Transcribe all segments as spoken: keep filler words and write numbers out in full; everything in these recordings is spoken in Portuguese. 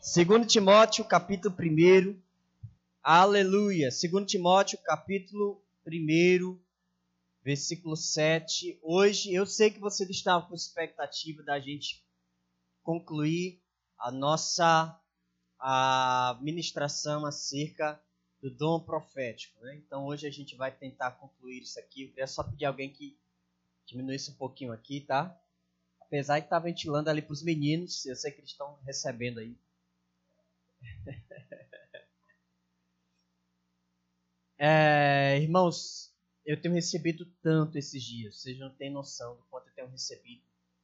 Segundo Timóteo, capítulo um. Aleluia. Segundo Timóteo, capítulo um, versículo sete. Hoje, eu sei que você estava com expectativa da gente concluir a nossa a ministração acerca do dom profético, né? Então, hoje a gente vai tentar concluir isso aqui. Eu queria só pedir a alguém que diminuísse um pouquinho aqui, tá? Apesar de estar ventilando ali para os meninos, eu sei que eles estão recebendo aí. É, irmãos, eu tenho recebido tanto esses dias, vocês não têm noção do quanto eu tenho recebido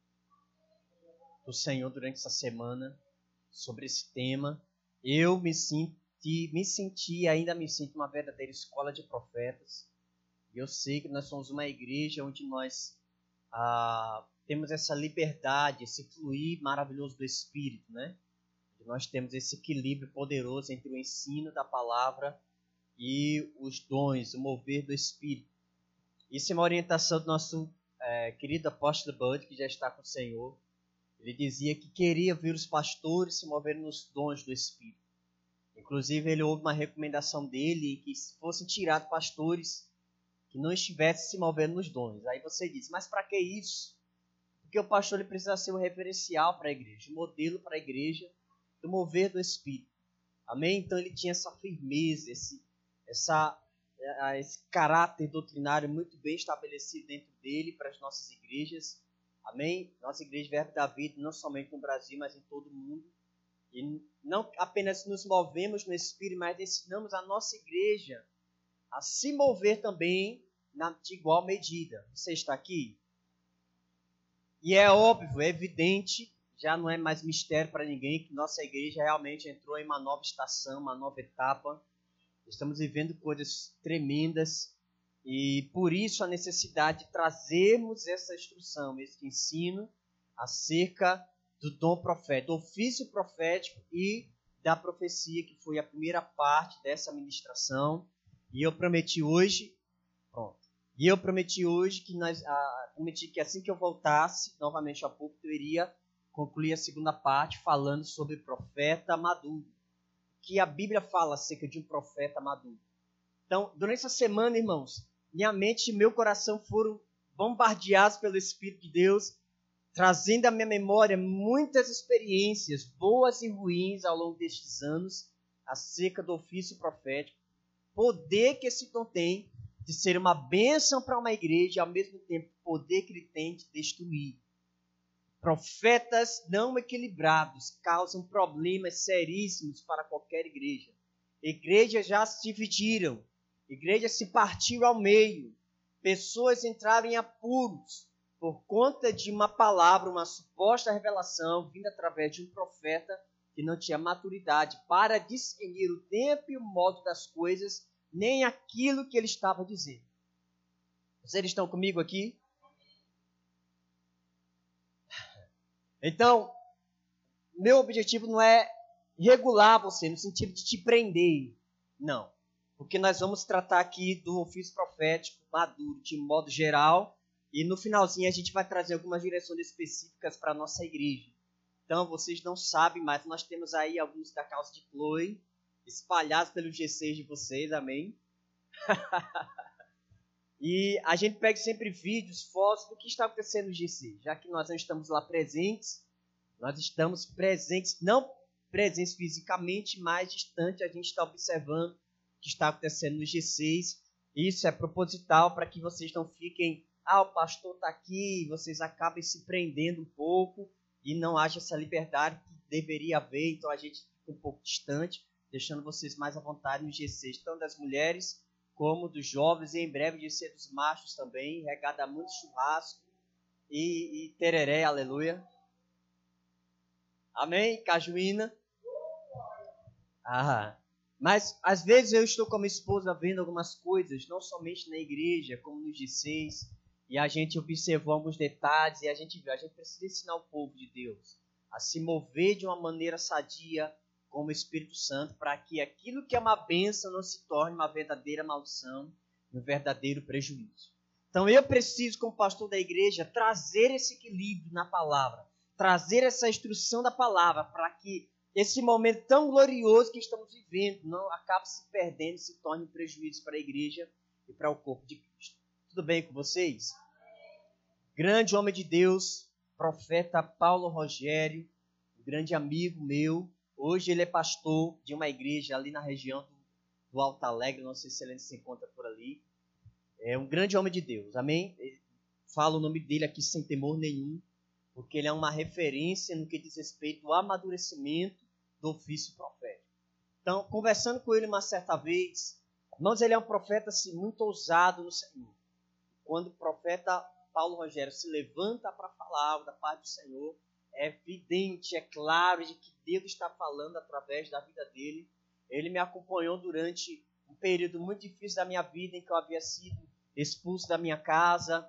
do Senhor durante essa semana sobre esse tema. Eu me senti, me senti e ainda me sinto uma verdadeira escola de profetas. E eu sei que nós somos uma igreja onde nós ah, temos essa liberdade, esse fluir maravilhoso do Espírito, né? Nós temos esse equilíbrio poderoso entre o ensino da palavra e os dons, o mover do Espírito. Isso é uma orientação do nosso é, querido apóstolo Bud, que já está com o Senhor. Ele dizia que queria ver os pastores se moverem nos dons do Espírito. Inclusive, ele houve uma recomendação dele que fossem tirados pastores que não estivessem se movendo nos dons. Aí você diz, mas para que isso? Porque o pastor ele precisa ser um referencial para a igreja, um modelo para a igreja, do mover do Espírito. Amém? Então ele tinha essa firmeza, esse, essa, esse caráter doutrinário muito bem estabelecido dentro dele para as nossas igrejas. Amém? Nossa igreja Verbo da Vida, não somente no Brasil, mas em todo o mundo. E não apenas nos movemos no Espírito, mas ensinamos a nossa igreja a se mover também na, de igual medida. Você está aqui? E é óbvio, é evidente, já não é mais mistério para ninguém que nossa igreja realmente entrou em uma nova estação, uma nova etapa. Estamos vivendo coisas tremendas e por isso a necessidade de trazermos essa instrução, esse ensino acerca do dom profético, do ofício profético e da profecia, que foi a primeira parte dessa ministração. E eu prometi hoje, pronto, e eu prometi hoje que nós, ah, prometi que assim que eu voltasse novamente ao púlpito, eu iria concluir a segunda parte falando sobre profeta maduro. Que a Bíblia fala acerca de um profeta maduro. Então, durante essa semana, irmãos, minha mente e meu coração foram bombardeados pelo Espírito de Deus, trazendo à minha memória muitas experiências, boas e ruins, ao longo destes anos, acerca do ofício profético. Poder que esse dom tem de ser uma bênção para uma igreja e, ao mesmo tempo, poder que ele tem de destruir. Profetas não equilibrados causam problemas seríssimos para qualquer igreja. Igrejas já se dividiram, igrejas se partiram ao meio, pessoas entraram em apuros por conta de uma palavra, uma suposta revelação vinda através de um profeta que não tinha maturidade para discernir o tempo e o modo das coisas, nem aquilo que ele estava dizendo. Vocês estão comigo aqui? Então, meu objetivo não é regular você no sentido de te prender, não. Porque nós vamos tratar aqui do ofício profético maduro de modo geral e no finalzinho a gente vai trazer algumas direções específicas para a nossa igreja. Então, vocês não sabem, mas nós temos aí alguns da causa de Chloe espalhados pelo G seis de vocês, amém? E a gente pega sempre vídeos, fotos do que está acontecendo no G seis, já que nós não estamos lá presentes, nós estamos presentes, não presentes fisicamente, mas distante, a gente está observando o que está acontecendo no G seis. Isso é proposital para que vocês não fiquem, ah, o pastor está aqui, vocês acabem se prendendo um pouco e não haja essa liberdade que deveria haver, então a gente fica um pouco distante, deixando vocês mais à vontade no G seis, tanto das mulheres como dos jovens, e em breve de ser dos machos também, regada a muito churrasco e, e tereré, aleluia. Amém? Cajuína. Ah, mas às vezes eu estou com a minha esposa vendo algumas coisas, não somente na igreja, como no G seis, e a gente observou alguns detalhes, e a gente viu, a gente precisa ensinar o povo de Deus a se mover de uma maneira sadia, como o Espírito Santo, para que aquilo que é uma bênção não se torne uma verdadeira maldição e um verdadeiro prejuízo. Então eu preciso, como pastor da igreja, trazer esse equilíbrio na palavra, trazer essa instrução da palavra, para que esse momento tão glorioso que estamos vivendo não acabe se perdendo, se torne um prejuízo para a igreja e para o corpo de Cristo. Tudo bem com vocês? Grande homem de Deus, profeta Paulo Rogério, um grande amigo meu. Hoje ele é pastor de uma igreja ali na região do, do Alto Alegre, não sei se ele se encontra por ali. É um grande homem de Deus, amém? Falo o nome dele aqui sem temor nenhum, porque ele é uma referência no que diz respeito ao amadurecimento do ofício profético. Então, conversando com ele uma certa vez, irmãos, ele é um profeta assim, muito ousado no Senhor. Quando o profeta Paulo Rogério se levanta para falar da parte do Senhor, é evidente, é claro de que Deus está falando através da vida dele. Ele me acompanhou durante um período muito difícil da minha vida, em que eu havia sido expulso da minha casa,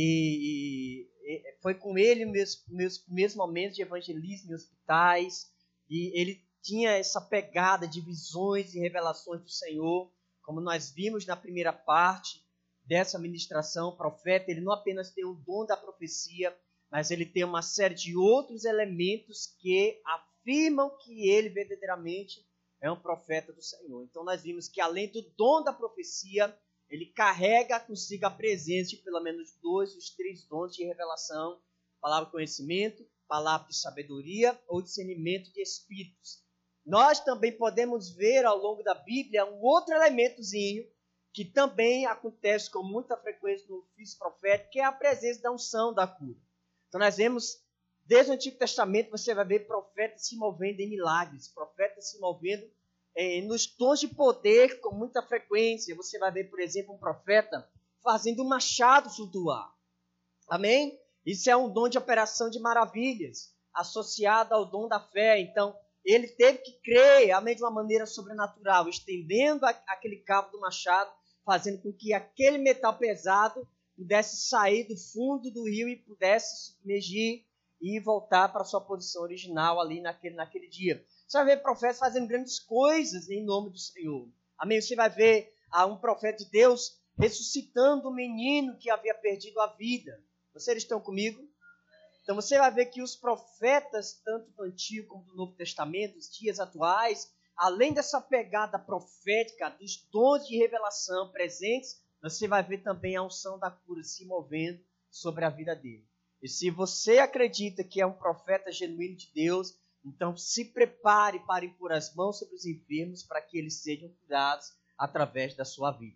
e, e foi com ele meus, meus primeiros momentos de evangelismo em hospitais, e ele tinha essa pegada de visões e revelações do Senhor, como nós vimos na primeira parte dessa ministração. O profeta, ele não apenas tem o dom da profecia, mas ele tem uma série de outros elementos que afirmam que ele verdadeiramente é um profeta do Senhor. Então nós vimos que além do dom da profecia, ele carrega consigo a presença de pelo menos dois dos três dons de revelação: palavra de conhecimento, palavra de sabedoria ou discernimento de espíritos. Nós também podemos ver ao longo da Bíblia um outro elementozinho que também acontece com muita frequência no ofício profético, que é a presença da unção da cura. Então nós vemos, desde o Antigo Testamento, você vai ver profetas se movendo em milagres, profetas se movendo eh, nos tons de poder com muita frequência. Você vai ver, por exemplo, um profeta fazendo um machado flutuar. Amém? Isso é um dom de operação de maravilhas, associado ao dom da fé. Então, ele teve que crer, amém, de uma maneira sobrenatural, estendendo a, aquele cabo do machado, fazendo com que aquele metal pesado pudesse sair do fundo do rio e pudesse submergir e voltar para a sua posição original ali naquele, naquele dia. Você vai ver profetas fazendo grandes coisas em nome do Senhor. Amém? Você vai ver ah, um profeta de Deus ressuscitando um menino que havia perdido a vida. Vocês estão comigo? Então você vai ver que os profetas, tanto do Antigo como do Novo Testamento, os dias atuais, além dessa pegada profética, dos dons de revelação presentes, você vai ver também a unção da cura se movendo sobre a vida dele. E se você acredita que é um profeta genuíno de Deus, então se prepare para impor as mãos sobre os enfermos para que eles sejam curados através da sua vida.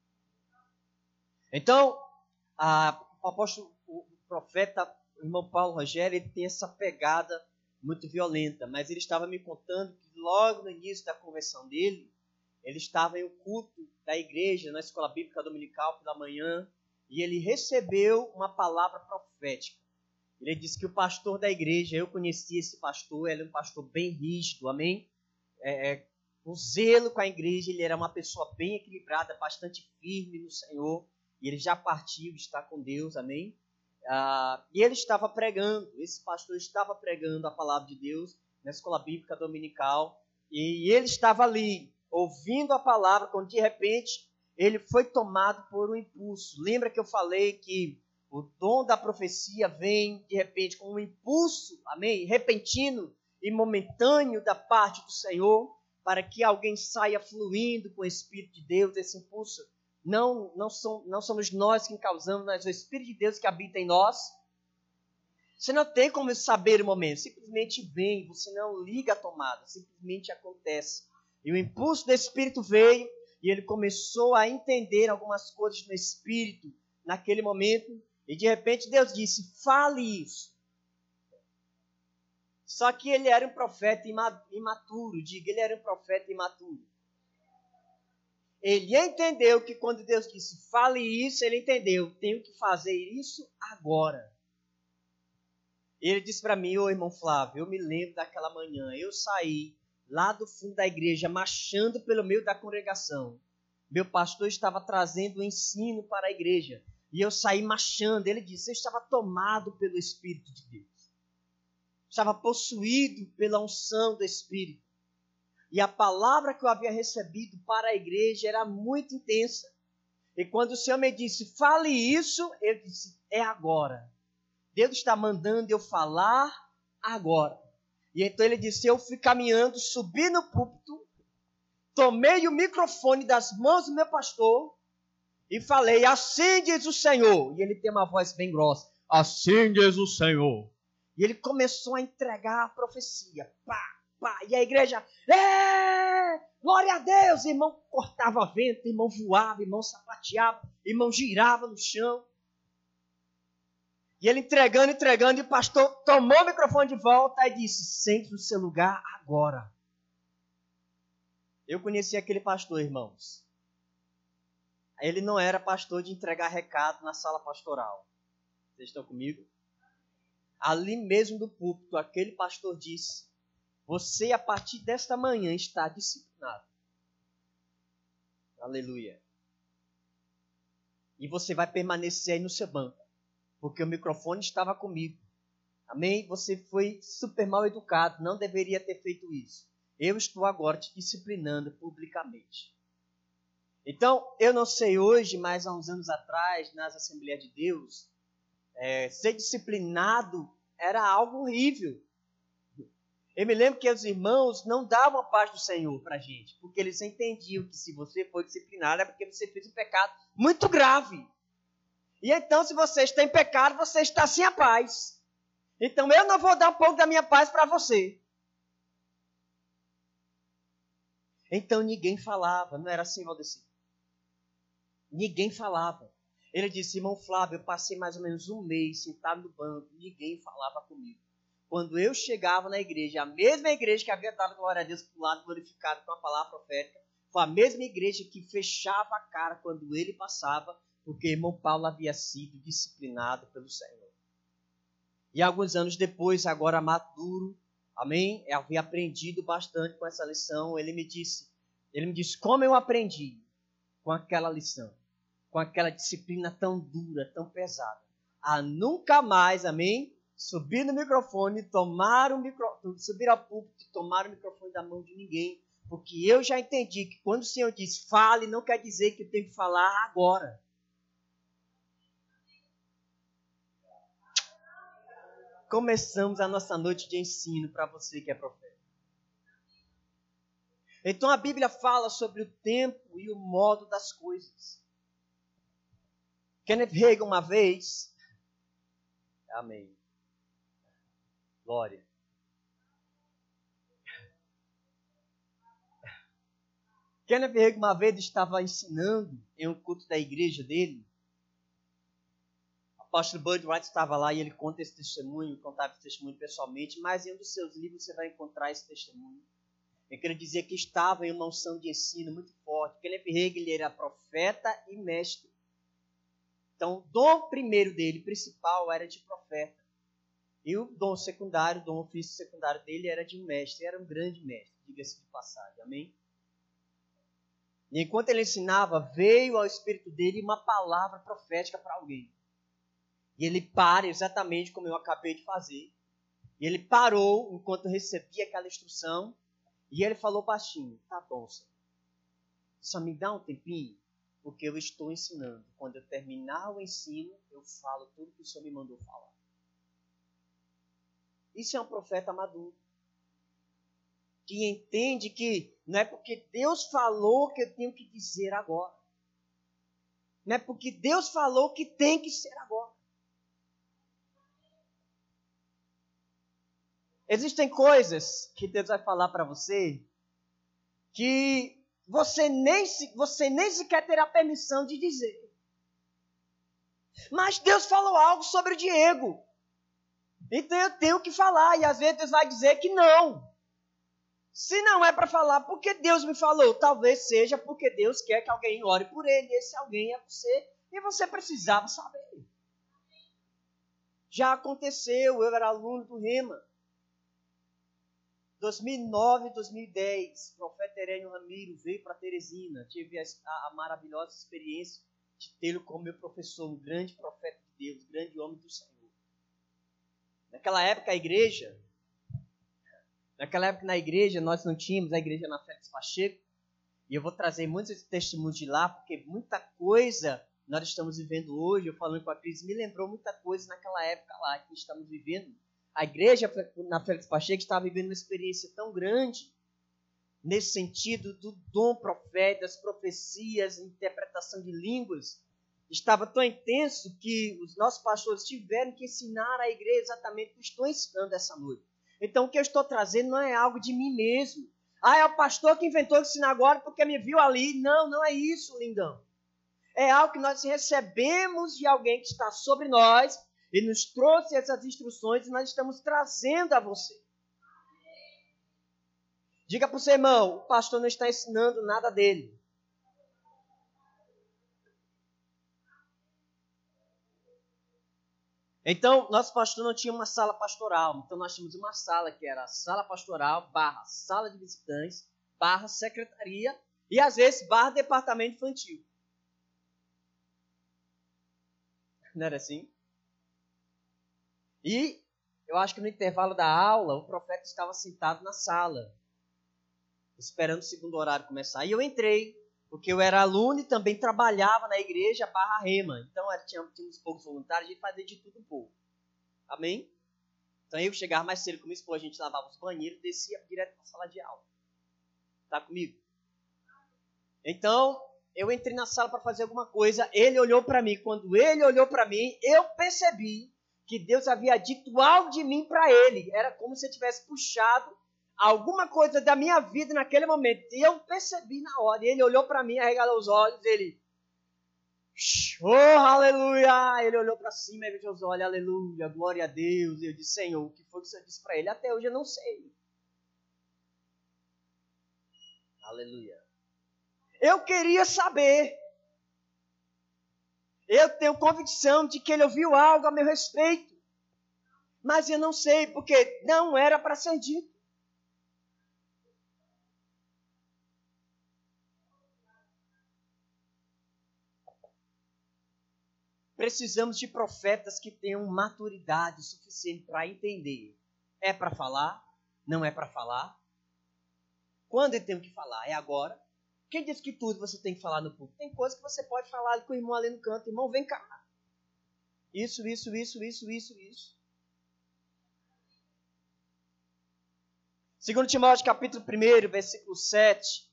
Então, a, o apóstolo, o profeta, o irmão Paulo Rogério, ele tem essa pegada muito violenta, mas ele estava me contando que logo no início da conversão dele, ele estava em um culto da igreja, na escola bíblica dominical pela manhã, e ele recebeu uma palavra profética. Ele disse que o pastor da igreja, eu conheci esse pastor, ele é um pastor bem rígido, amém? É, é, com zelo com a igreja, ele era uma pessoa bem equilibrada, bastante firme no Senhor, e ele já partiu, está com Deus, amém? Ah, e ele estava pregando, esse pastor estava pregando a palavra de Deus na escola bíblica dominical, e ele estava ali, ouvindo a palavra, quando de repente ele foi tomado por um impulso. Lembra que eu falei que o dom da profecia vem de repente com um impulso, amém? Repentino e momentâneo da parte do Senhor, para que alguém saia fluindo com o Espírito de Deus. Esse impulso não, não, são, não somos nós que causamos, mas o Espírito de Deus que habita em nós. Você não tem como saber o momento, simplesmente vem, você não liga a tomada, simplesmente acontece. E o impulso do Espírito veio e ele começou a entender algumas coisas no Espírito naquele momento. E de repente Deus disse, fale isso. Só que ele era um profeta imaturo, diga, ele era um profeta imaturo. Ele entendeu que quando Deus disse, fale isso, ele entendeu, tenho que fazer isso agora. Ele disse para mim, ô irmão Flávio, eu me lembro daquela manhã, eu saí lá do fundo da igreja, marchando pelo meio da congregação. Meu pastor estava trazendo o ensino para a igreja. E eu saí marchando. Ele disse, eu estava tomado pelo Espírito de Deus. Estava possuído pela unção do Espírito. E a palavra que eu havia recebido para a igreja era muito intensa. E quando o Senhor me disse, fale isso, eu disse, é agora. Deus está mandando eu falar agora. E então ele disse, eu fui caminhando, subi no púlpito, tomei o microfone das mãos do meu pastor e falei, assim diz o Senhor. E ele tem uma voz bem grossa, assim diz o Senhor. E ele começou a entregar a profecia, pá, pá, e a igreja, é, glória a Deus, irmão cortava vento, irmão voava, irmão sapateava, irmão girava no chão. E ele entregando, entregando, e o pastor tomou o microfone de volta e disse, sente no seu lugar agora. Eu conheci aquele pastor, irmãos. Ele não era pastor de entregar recado na sala pastoral. Vocês estão comigo? Ali mesmo do púlpito, aquele pastor disse, você a partir desta manhã está disciplinado. Aleluia. E você vai permanecer aí no seu banco, porque o microfone estava comigo. Amém? Você foi super mal educado, não deveria ter feito isso. Eu estou agora te disciplinando publicamente. Então, eu não sei hoje, mas há uns anos atrás, nas Assembleias de Deus, é, ser disciplinado era algo horrível. Eu me lembro que os irmãos não davam a paz do Senhor para a gente, porque eles entendiam que se você foi disciplinado é porque você fez um pecado muito grave. E então, se você está em pecado, você está sem a paz. Então, eu não vou dar um pouco da minha paz para você. Então, ninguém falava, não era assim, Valdeci? Ninguém falava. Ele disse, irmão Flávio, eu passei mais ou menos um mês sentado no banco, ninguém falava comigo. Quando eu chegava na igreja, a mesma igreja que havia dado glória a Deus para o lado glorificado com a palavra profética, foi a mesma igreja que fechava a cara quando ele passava, porque irmão Paulo havia sido disciplinado pelo Senhor. E alguns anos depois, agora maduro, amém, eu havia aprendido bastante com essa lição, ele me disse, ele me disse como eu aprendi com aquela lição, com aquela disciplina tão dura, tão pesada, a nunca mais, amém, subir no microfone, tomar o microfone, subir ao púlpito e tomar o microfone da mão de ninguém, porque eu já entendi que quando o Senhor diz fale, não quer dizer que eu tenho que falar agora. Começamos a nossa noite de ensino para você que é profeta. Então a Bíblia fala sobre o tempo e o modo das coisas. Kenneth Hagin uma vez, amém, glória. Kenneth Hagin uma vez estava ensinando em um culto da igreja dele. O pastor Bud Wright estava lá e ele conta esse testemunho, contava esse testemunho pessoalmente, mas em um dos seus livros você vai encontrar esse testemunho. Em que ele dizia que estava em uma unção de ensino muito forte. Kenneth Hagin era profeta e mestre. Então, o dom primeiro dele, principal, era de profeta. E o dom secundário, o dom ofício secundário dele era de mestre. Era um grande mestre, diga-se de passagem. Amém? E enquanto ele ensinava, veio ao espírito dele uma palavra profética para alguém. E ele para exatamente como eu acabei de fazer. E ele parou enquanto recebia aquela instrução. E ele falou baixinho, tá bom, Senhor. Só me dá um tempinho, porque eu estou ensinando. Quando eu terminar o ensino, eu falo tudo que o Senhor me mandou falar. Isso é um profeta maduro. Que entende que não é porque Deus falou que eu tenho que dizer agora. Não é porque Deus falou que tem que ser agora. Existem coisas que Deus vai falar para você que você nem, você nem sequer terá permissão de dizer. Mas Deus falou algo sobre o Diego. Então eu tenho que falar. E às vezes Deus vai dizer que não. Se não é para falar porque Deus me falou, talvez seja porque Deus quer que alguém ore por ele. E esse alguém é você. E você precisava saber. Já aconteceu, eu era aluno do Rema. dois mil e nove, dois mil e dez, o profeta Herênio Ramiro veio para Teresina. Tive a, a, a maravilhosa experiência de tê-lo como meu professor, um grande profeta de Deus, um grande homem do Senhor. Naquela época a igreja, naquela época na igreja nós não tínhamos a igreja na Félix Pacheco, e eu vou trazer muitos testemunhos de lá, porque muita coisa nós estamos vivendo hoje, eu falando com a Cris, me lembrou muita coisa naquela época lá que estamos vivendo. A igreja na Félix Pacheco estava vivendo uma experiência tão grande, nesse sentido do dom profético, das profecias, interpretação de línguas, estava tão intenso que os nossos pastores tiveram que ensinar à igreja exatamente o que estou ensinando essa noite. Então, o que eu estou trazendo não é algo de mim mesmo. Ah, é o pastor que inventou de ensinar agora porque me viu ali. Não, não é isso, lindão. É algo que nós recebemos de alguém que está sobre nós e nos trouxe essas instruções e nós estamos trazendo a você. Diga para o seu irmão, o pastor não está ensinando nada dele. Então, nosso pastor não tinha uma sala pastoral. Então, nós tínhamos uma sala que era a sala pastoral, barra sala de visitantes, barra secretaria e, às vezes, barra departamento infantil. Não era assim? E eu acho que no intervalo da aula, o profeta estava sentado na sala, esperando o segundo horário começar. E eu entrei, porque eu era aluno e também trabalhava na igreja barra Rema. Então, tinha, tinha uns poucos voluntários, a gente fazia de tudo um pouco. Amém? Então, eu chegava mais cedo com minha esposa, a gente lavava os banheiros e descia direto para a sala de aula. Tá comigo? Então, eu entrei na sala para fazer alguma coisa, ele olhou para mim. Quando ele olhou para mim, eu percebi que Deus havia dito algo de mim para ele. Era como se eu tivesse puxado alguma coisa da minha vida naquele momento. E eu percebi na hora. E ele olhou para mim, arregalou os olhos, ele... Oh, aleluia! Ele olhou para cima e fechou os olhos, aleluia, glória a Deus. E eu disse, Senhor, o que foi que você disse para ele? Até hoje eu não sei. Aleluia. Eu queria saber. Eu tenho convicção de que ele ouviu algo a meu respeito. Mas eu não sei, porque não era para ser dito. Precisamos de profetas que tenham maturidade suficiente para entender. É para falar? Não é para falar? Quando eu tenho que falar? É agora? Quem disse que tudo você tem que falar no público? Tem coisa que você pode falar com o irmão ali no canto. Irmão, vem cá. Isso, isso, isso, isso, isso, isso. Segundo Timóteo, capítulo um, versículo sete.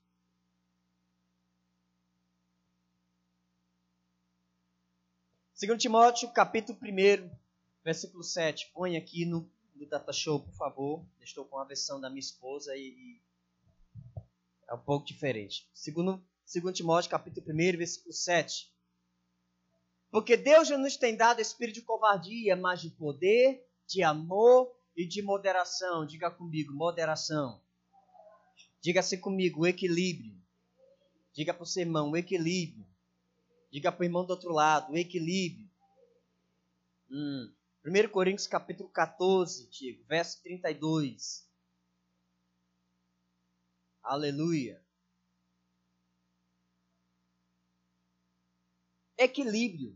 Segundo Timóteo, capítulo um, versículo sete. Põe aqui no, no Data Show, por favor. Estou com a versão da minha esposa e, e é um pouco diferente. Segundo, segundo Timóteo, capítulo um, versículo sete. Porque Deus já nos tem dado espírito de covardia, mas de poder, de amor e de moderação. Diga comigo, moderação. Diga-se comigo, equilíbrio. Diga para o seu irmão, equilíbrio. Diga para o irmão do outro lado, equilíbrio. Hum. primeiro Coríntios, capítulo quatorze, Tiago, verso trinta e dois. Aleluia. Equilíbrio.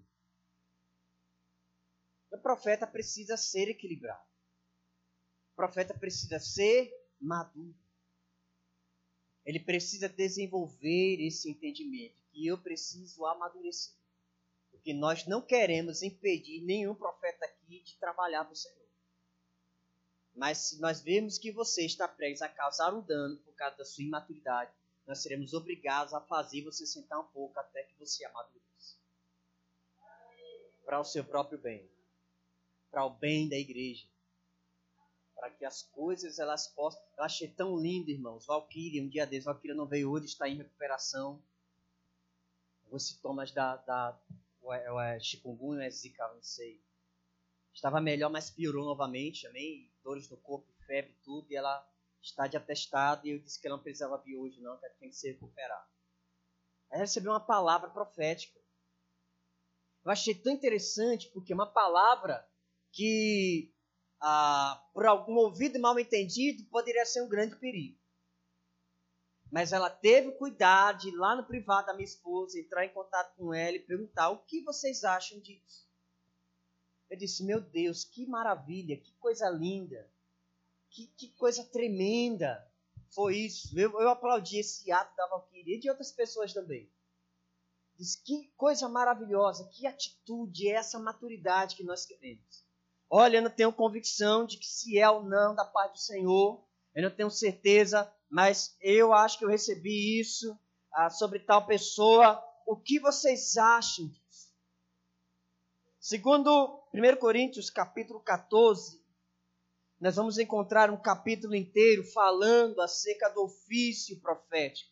O profeta precisa ser equilibrado. O profeta precisa ser maduro. Ele precisa desenvolver esse entendimento que eu preciso amadurecer. Porque nós não queremos impedir nenhum profeta aqui de trabalhar para o Senhor. Mas se nós vemos que você está prestes a causar um dano por causa da sua imaturidade, nós seremos obrigados a fazer você sentar um pouco até que você amadureça. Para o seu próprio bem. Para o bem da igreja. Para que as coisas elas possam... Eu achei tão lindo, irmãos. Valquíria, um dia desses, Valquíria não veio hoje, está em recuperação. Os sintomas da, da o, o, chikungunya, é zika, não sei. Estava melhor, mas piorou novamente, amém? Dores no corpo, febre, tudo, e ela está de atestado, e eu disse que ela não precisava vir hoje, não, que ela tem que se recuperar. Aí recebeu uma palavra profética. Eu achei tão interessante, porque é uma palavra que, ah, por algum ouvido mal entendido, poderia ser um grande perigo. Mas ela teve cuidado de ir lá no privado da minha esposa, entrar em contato com ela e perguntar o que vocês acham disso. Eu disse, meu Deus, que maravilha, que coisa linda, que, que coisa tremenda foi isso. Eu, eu aplaudi esse ato da Valquíria e de outras pessoas também. Disse, que coisa maravilhosa, que atitude é essa maturidade que nós queremos. Olha, eu não tenho convicção de que se é ou não da parte do Senhor. Eu não tenho certeza, mas eu acho que eu recebi isso ah, sobre tal pessoa. O que vocês acham disso? Segundo primeira Coríntios, capítulo catorze, nós vamos encontrar um capítulo inteiro falando acerca do ofício profético.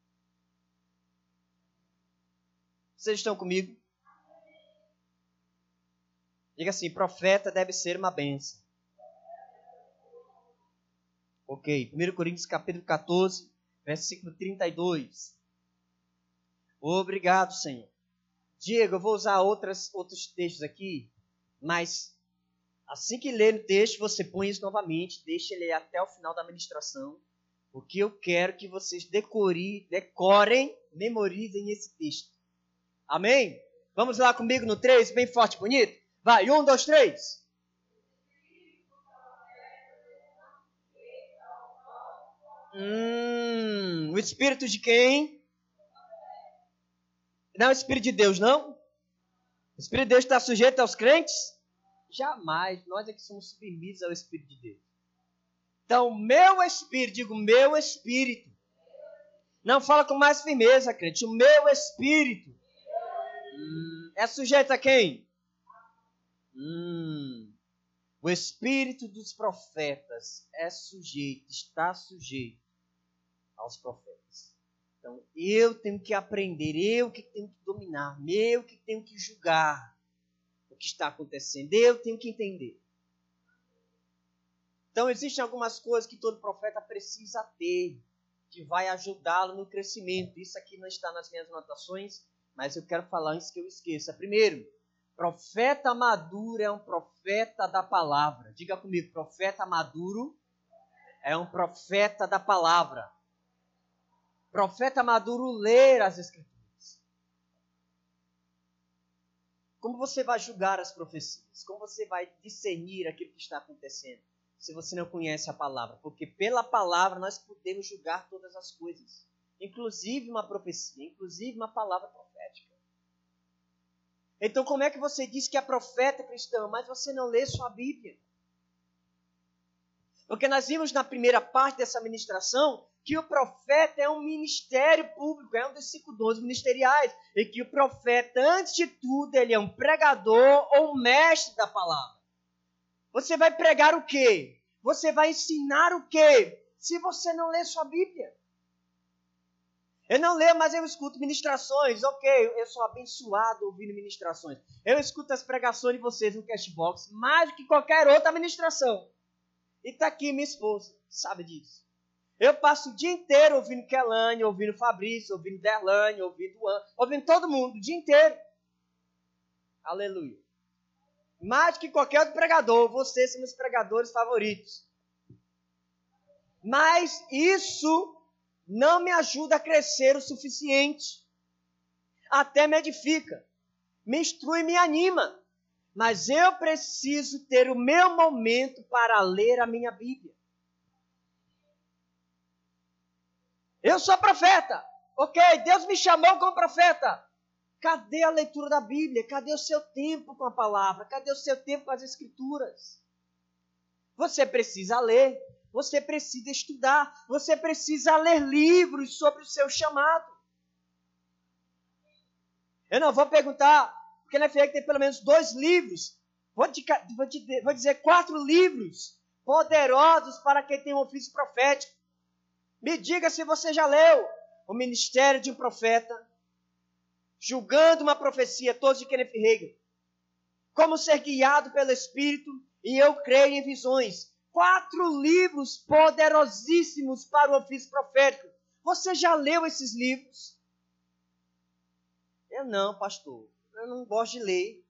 Vocês estão comigo? Diga assim, profeta deve ser uma bênção. Ok, primeira Coríntios capítulo catorze, versículo trinta e dois. Obrigado, Senhor. Diego, eu vou usar outras, outros textos aqui, mas assim que ler o texto, você põe isso novamente, deixa ele até o final da ministração, porque eu quero que vocês decore, decorem, memorizem esse texto. Amém? Vamos lá comigo no três, bem forte e bonito? Vai, um, dois, três. Hum, o Espírito de quem? Não é o Espírito de Deus, não? O Espírito de Deus está sujeito aos crentes? Jamais. Nós é que somos submissos ao Espírito de Deus. Então, meu Espírito, digo meu Espírito. Não fala com mais firmeza, crente. O meu Espírito. Hum, é sujeito a quem? Hum, o Espírito dos profetas é sujeito, está sujeito aos profetas. Então, eu tenho que aprender, eu que tenho que dominar, eu que tenho que julgar o que está acontecendo, eu tenho que entender. Então, existem algumas coisas que todo profeta precisa ter, que vai ajudá-lo no crescimento. Isso aqui não está nas minhas anotações, mas eu quero falar antes que eu esqueça. Primeiro, profeta maduro é um profeta da palavra. Diga comigo, profeta maduro é um profeta da palavra. Profeta maduro lê as Escrituras. Como você vai julgar as profecias? Como você vai discernir aquilo que está acontecendo? Se você não conhece a palavra. Porque pela palavra nós podemos julgar todas as coisas. Inclusive uma profecia, inclusive uma palavra profética. Então como é que você diz que é profeta cristão, mas você não lê sua Bíblia? Porque nós vimos na primeira parte dessa ministração que o profeta é um ministério público, é um dos cinco dons ministeriais. E que o profeta, antes de tudo, ele é um pregador ou um mestre da palavra. Você vai pregar o quê? Você vai ensinar o quê? Se você não lê sua Bíblia. Eu não leio, mas eu escuto ministrações. Ok, eu sou abençoado ouvindo ministrações. Eu escuto as pregações de vocês no Cashbox mais do que qualquer outra ministração. E está aqui minha esposa, sabe disso. Eu passo o dia inteiro ouvindo Kelane, ouvindo Fabrício, ouvindo Derlane, ouvindo An, ouvindo todo mundo, o dia inteiro. Aleluia. Mais do que qualquer outro pregador, vocês são meus pregadores favoritos. Mas isso não me ajuda a crescer o suficiente. Até me edifica, me instrui e me anima. Mas eu preciso ter o meu momento para ler a minha Bíblia. Eu sou profeta. Ok, Deus me chamou como profeta. Cadê a leitura da Bíblia? Cadê o seu tempo com a palavra? Cadê o seu tempo com as Escrituras? Você precisa ler. Você precisa estudar. Você precisa ler livros sobre o seu chamado. Eu não vou perguntar, porque na F E C tem pelo menos dois livros. Vou, te, vou, te, vou dizer quatro livros poderosos para quem tem um ofício profético. Me diga se você já leu O Ministério de um Profeta, Julgando uma Profecia, todos de Kenneth Hagin. Como Ser Guiado pelo Espírito e Eu Creio em Visões. Quatro livros poderosíssimos para o ofício profético. Você já leu esses livros? Eu não, pastor. Eu não gosto de ler.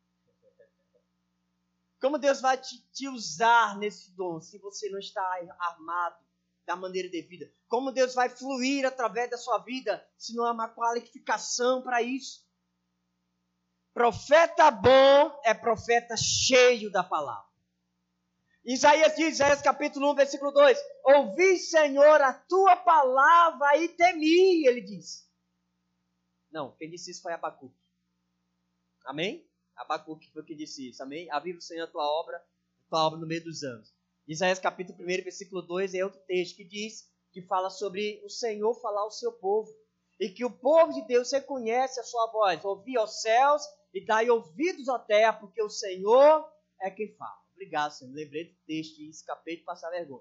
Como Deus vai te, te usar nesse dom se você não está armado da maneira devida? Como Deus vai fluir através da sua vida se não há uma qualificação para isso? Profeta bom é profeta cheio da palavra. Isaías diz, Isaías capítulo um, versículo dois. Ouvi, Senhor, a tua palavra e temi, ele diz. Não, quem disse isso foi Abacuque. Amém? Abacuque foi o que disse isso, amém? Aviva o Senhor a tua obra, a tua obra no meio dos anos. Isaías capítulo um, versículo dois, é outro texto que diz, que fala sobre o Senhor falar ao seu povo. E que o povo de Deus reconhece a sua voz. Ouvi aos céus e dai ouvidos à terra, porque o Senhor é quem fala. Obrigado, Senhor. Lembrei do texto e escapei de passar vergonha.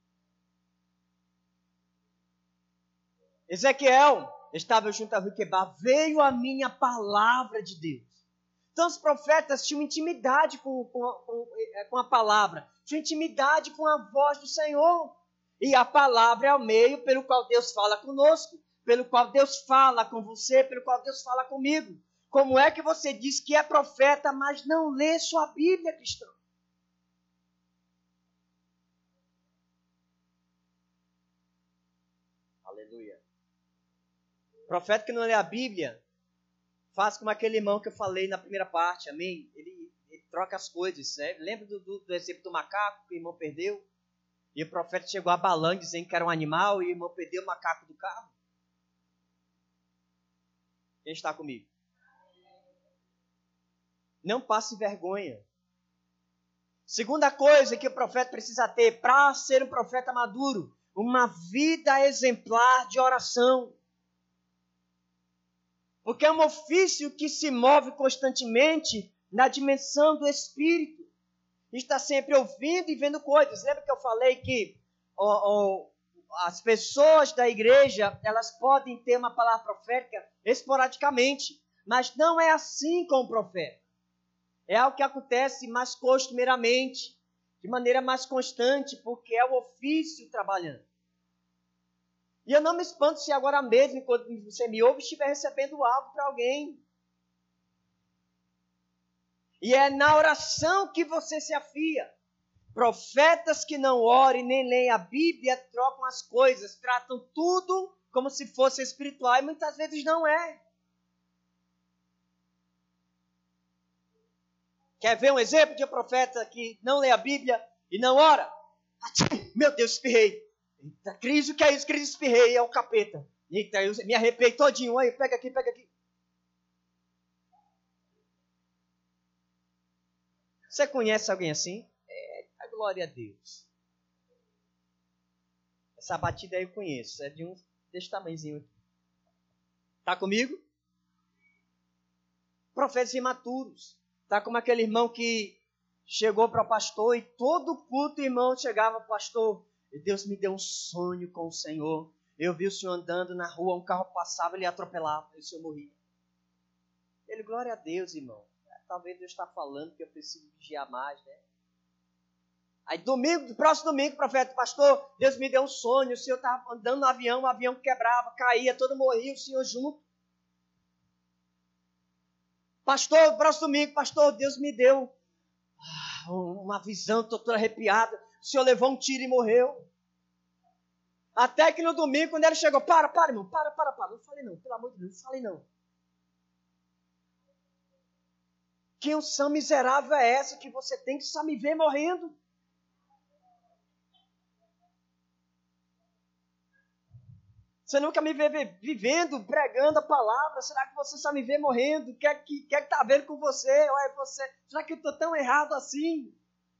Ezequiel estava junto a Riquebar, veio a minha palavra de Deus. Então os profetas tinham intimidade com, com, com, com a palavra, tinham intimidade com a voz do Senhor. E a palavra é o meio pelo qual Deus fala conosco, pelo qual Deus fala com você, pelo qual Deus fala comigo. Como é que você diz que é profeta, mas não lê sua Bíblia, cristão? Aleluia. Profeta que não lê a Bíblia, faz como aquele irmão que eu falei na primeira parte, amém? Ele, ele troca as coisas, né? Lembra do, do, do exemplo do macaco que o irmão perdeu? E o profeta chegou abalando, dizendo que era um animal, e o irmão perdeu o macaco do carro. Quem está comigo? Não passe vergonha. Segunda coisa que o profeta precisa ter para ser um profeta maduro, uma vida exemplar de oração. Porque é um ofício que se move constantemente na dimensão do Espírito. Está sempre ouvindo e vendo coisas. Lembra que eu falei que oh, oh, as pessoas da igreja, elas podem ter uma palavra profética esporadicamente, mas não é assim com o profeta. É algo que acontece mais costumeiramente, de maneira mais constante, porque é o ofício trabalhando. E eu não me espanto se agora mesmo, enquanto você me ouve, estiver recebendo algo para alguém. E é na oração que você se afia. Profetas que não orem nem leem a Bíblia trocam as coisas, tratam tudo como se fosse espiritual e muitas vezes não é. Quer ver um exemplo de um profeta que não lê a Bíblia e não ora? Meu Deus, espirrei. Eita, crise, o que é isso? Crise, espirrei, é o capeta. Eita, eu me arrepiei todinho. Aí, pega aqui, pega aqui. Você conhece alguém assim? É, a glória a Deus. Essa batida aí eu conheço. É de um desse tamanhozinho aqui. Tá comigo? Profetas imaturos. Tá como aquele irmão que chegou para o pastor e todo culto o irmão chegava, pastor, Deus me deu um sonho com o Senhor. Eu vi o Senhor andando na rua, um carro passava, ele atropelava, e o Senhor morria. Ele, glória a Deus, irmão. Talvez Deus está falando que eu preciso vigiar mais, né? Aí domingo, próximo domingo, profeta, pastor, Deus me deu um sonho, o Senhor estava andando no avião, o avião quebrava, caía, todo morria, o Senhor junto. Pastor, próximo domingo, pastor, Deus me deu uma visão, estou todo arrepiado, o Senhor levou um tiro e morreu. Até que no domingo, quando ele chegou, para, para, irmão, para, para, para, não falei não, pelo amor de Deus, não falei não. Que unção miserável é essa que você tem que só me ver morrendo? Você nunca me vê vivendo, pregando a palavra. Será que você só me vê morrendo? O que é que está que tá vendo com você? Ou é você? Será que eu estou tão errado assim?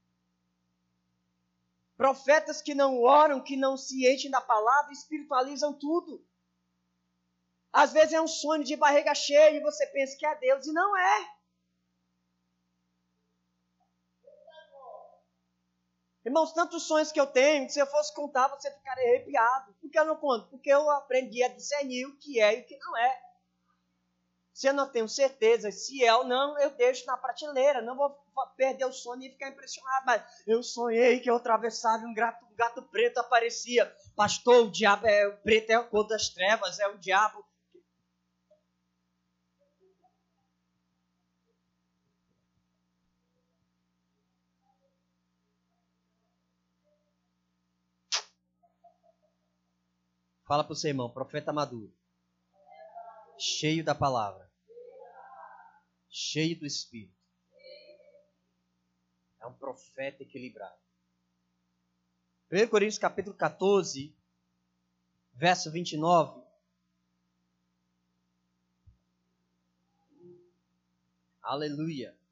Profetas que não oram, que não se enchem da palavra, espiritualizam tudo. Às vezes é um sonho de barriga cheia e você pensa que é Deus e não é. Irmãos, tantos sonhos que eu tenho, que se eu fosse contar, você ficaria arrepiado. Por que eu não conto? Porque eu aprendi a discernir o que é e o que não é. Se eu não tenho certeza se é ou não, eu deixo na prateleira. Não vou perder o sonho e ficar impressionado. Mas eu sonhei que eu atravessava e um gato, um gato preto aparecia. Pastor, o diabo é o preto, é o cor das trevas, é o diabo. Fala para o seu irmão, profeta maduro. Cheio da palavra. Cheio do Espírito. É um profeta equilibrado. primeira Coríntios capítulo catorze, verso vinte e nove. Aleluia.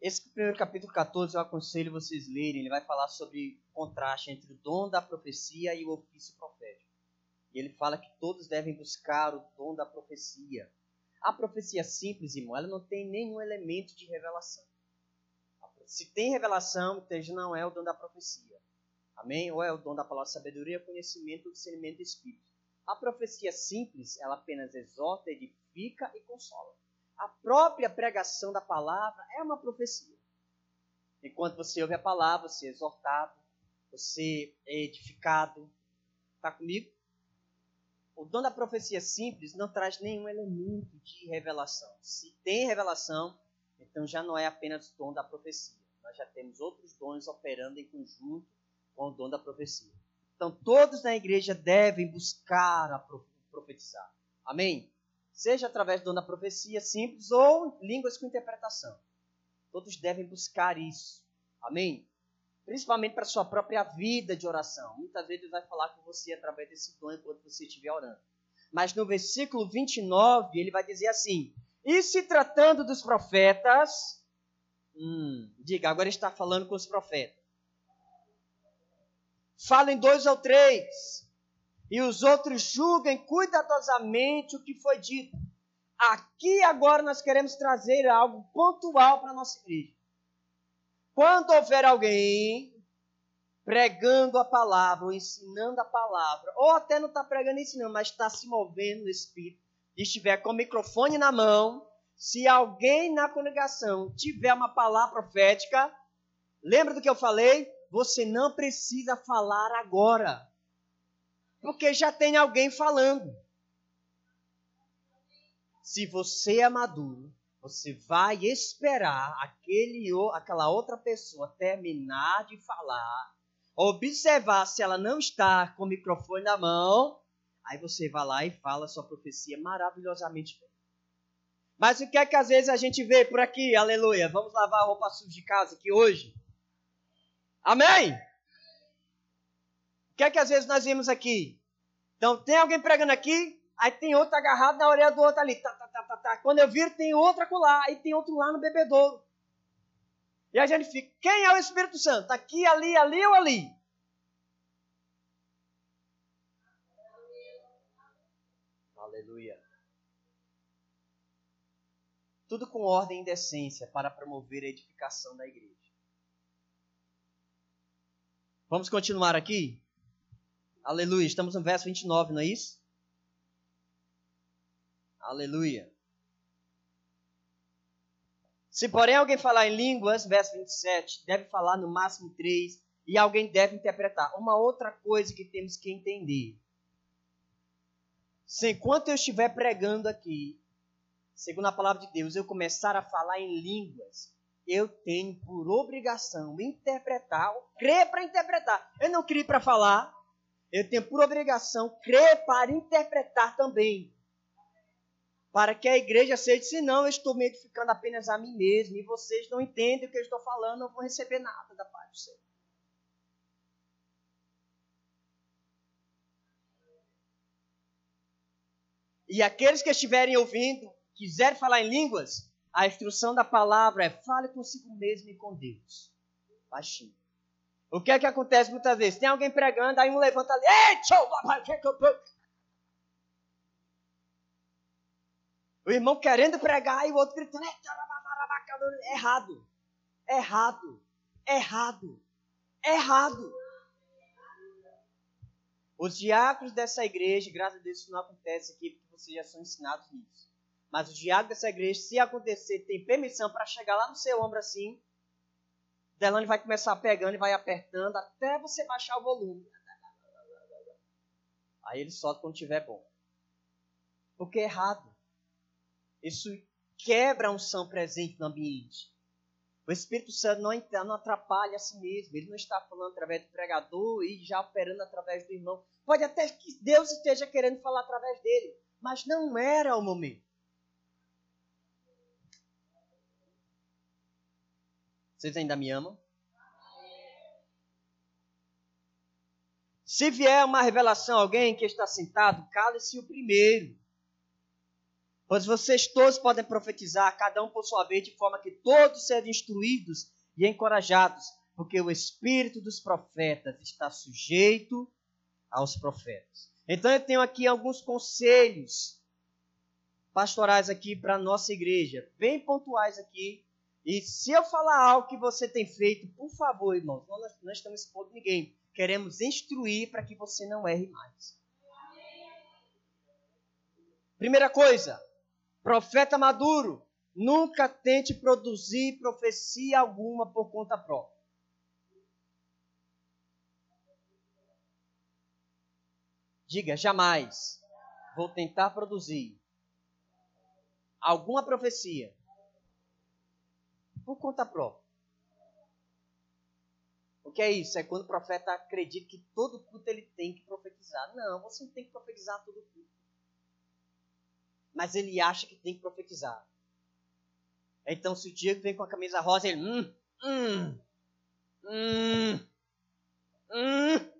Esse primeiro capítulo catorze eu aconselho vocês lerem. Ele vai falar sobre o contraste entre o dom da profecia e o ofício profético. E ele fala que todos devem buscar o dom da profecia. A profecia simples, irmão, ela não tem nenhum elemento de revelação. Se tem revelação, então já não é o dom da profecia. Amém? Ou é o dom da palavra de sabedoria, conhecimento ou discernimento do Espírito. A profecia simples, ela apenas exorta, edifica e consola. A própria pregação da palavra é uma profecia. Enquanto você ouve a palavra, você é exortado, você é edificado. Está comigo? O dom da profecia simples não traz nenhum elemento de revelação. Se tem revelação, então já não é apenas o dom da profecia. Nós já temos outros dons operando em conjunto com o dom da profecia. Então todos na igreja devem buscar a profetizar. Amém? Seja através do dom da profecia simples ou línguas com interpretação. Todos devem buscar isso. Amém? Principalmente para a sua própria vida de oração. Muitas vezes Deus vai falar com você através desse dom enquanto você estiver orando. Mas no versículo vinte e nove, ele vai dizer assim: e se tratando dos profetas... Hum, diga, agora está falando com os profetas. Falem dois ou três, e os outros julguem cuidadosamente o que foi dito. Aqui agora nós queremos trazer algo pontual para a nossa igreja. Quando houver alguém pregando a palavra, ou ensinando a palavra, ou até não está pregando e ensinando, mas está se movendo no Espírito, e estiver com o microfone na mão, se alguém na congregação tiver uma palavra profética, lembra do que eu falei? Você não precisa falar agora, porque já tem alguém falando. Se você é maduro, você vai esperar aquele, aquela outra pessoa terminar de falar, observar se ela não está com o microfone na mão, aí você vai lá e fala a sua profecia maravilhosamente bem. Mas o que é que às vezes a gente vê por aqui? Aleluia! Vamos lavar a roupa suja de casa aqui hoje? Amém? O que é que às vezes nós vimos aqui? Então tem alguém pregando aqui, aí tem outro agarrado na orelha do outro ali. Tá, tá, tá, tá, tá. Quando eu vir, tem outro acolá, e tem outro lá no bebedouro. E a gente fica, quem é o Espírito Santo? Aqui, ali, ali ou ali? Aleluia. Tudo com ordem e decência para promover a edificação da igreja. Vamos continuar aqui? Aleluia. Estamos no verso vinte e nove, não é isso? Aleluia. Se porém alguém falar em línguas, verso vinte e sete, deve falar no máximo três, e alguém deve interpretar. Uma outra coisa que temos que entender. Se enquanto eu estiver pregando aqui, segundo a palavra de Deus, eu começar a falar em línguas, eu tenho por obrigação interpretar, ou crer para interpretar. Eu não criei para falar, eu tenho por obrigação crer para interpretar também. Para que a igreja seja, senão eu estou me edificando apenas a mim mesmo, e vocês não entendem o que eu estou falando, não vão receber nada da paz do Senhor. E aqueles que estiverem ouvindo, quiserem falar em línguas, a instrução da palavra é fale consigo mesmo e com Deus. Baixinho. O que é que acontece muitas vezes? Tem alguém pregando, aí um levanta ali, ei, tchau, o irmão querendo pregar e o outro gritando, errado, errado, errado, errado. Os diáconos dessa igreja, graças a Deus isso não acontece aqui, porque vocês já são ensinados nisso. Mas os diáconos dessa igreja, se acontecer, tem permissão para chegar lá no seu ombro assim, Delane vai começar pegando e vai apertando até você baixar o volume. Aí ele solta quando estiver bom. Porque é errado. Isso quebra a unção presente no ambiente. O Espírito Santo não, não atrapalha a si mesmo. Ele não está falando através do pregador e já operando através do irmão. Pode até que Deus esteja querendo falar através dele, mas não era o momento. Vocês ainda me amam? Se vier uma revelação a alguém que está sentado, cale-se o primeiro. Pois vocês todos podem profetizar, cada um por sua vez, de forma que todos sejam instruídos e encorajados, porque o espírito dos profetas está sujeito aos profetas. Então eu tenho aqui alguns conselhos pastorais aqui para a nossa igreja, bem pontuais aqui. E se eu falar algo que você tem feito, por favor, irmãos, nós não estamos expondo ninguém. Queremos instruir para que você não erre mais. Primeira coisa, profeta maduro, nunca tente produzir profecia alguma por conta própria. Diga, jamais vou tentar produzir alguma profecia por conta própria. O que é isso? É quando o profeta acredita que todo culto ele tem que profetizar. Não, você não tem que profetizar todo culto. Mas ele acha que tem que profetizar. Então, se o Diego vem com a camisa rosa, ele... Hum, hum, hum, hum.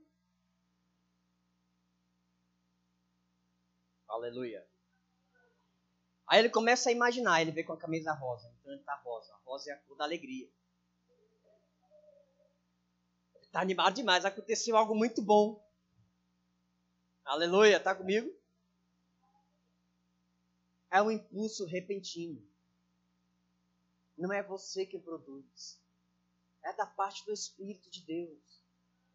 Aleluia. Aí ele começa a imaginar, ele vê com a camisa rosa. Então ele está rosa. A rosa é a cor da alegria. Ele está animado demais. Aconteceu algo muito bom. Aleluia. Está comigo? É um impulso repentino. Não é você que produz. É da parte do Espírito de Deus.